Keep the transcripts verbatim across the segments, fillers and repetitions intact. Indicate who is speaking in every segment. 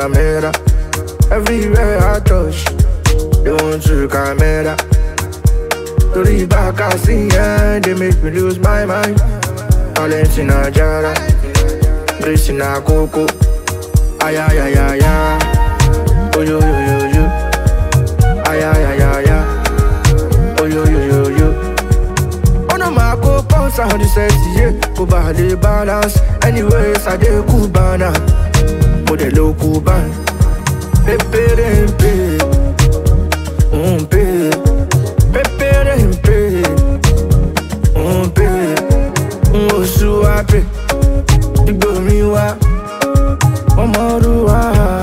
Speaker 1: Panamera. Everywhere I touch, they want to camera. To the back I see, yeah, they make me lose my mind. Talent in a jara, grace in a coco. Ay, ay, ay, ay, ay. Oh, yo, yo, yo, yo. Ay, ay, ay, ay, ay. Oh, yo, yo, yo, yo. Oh, no, my co-pounds on the set, yeah. Go by the balance. Anyways, I did Cubana. Modelo Cuban. Pepe, pepe. Um, pepe. Pepe, pepe. Um, pepe. Um, suave. You go me wa. Omoruwa.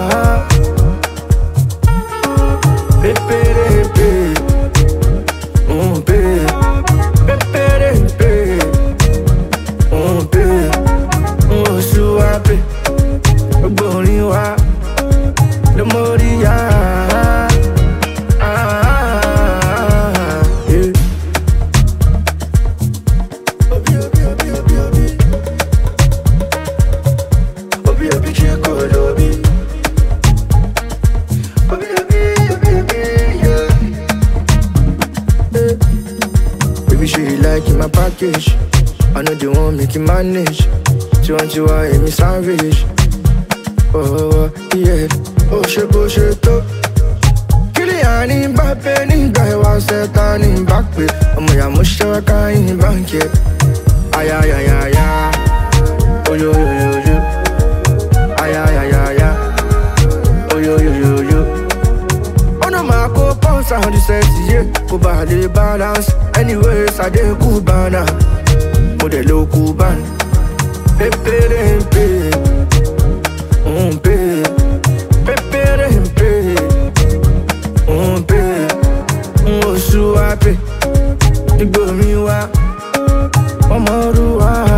Speaker 1: Pepe, pepe. Um, pepe. Pepe, pepe. Um, pepe. Um, suave. You go me wa. The Moria. Baby, she like in my package. I know they won't make you manage. She want you, I me savage. Oh, yeah. Oh, she go, she to. Kylian Mbappé, nigga, I was set on him back with. I'm a mushaka in bank, yeah. Ay, ay, ay, ay, ay. Oh, yo, yo, yo, yo. Ay, ay, ay, ay, ay. Oh, yo, yo, yo, yo. Oh, no, my co-pounds on the set, yeah. Go by the balance. Anyways, I did Cubana. Modelo Cuban. Pepe, pepe. Um, pepe. Pepe, pepe. Um, pepe. Um, suave. You go me wa. Omoruwa.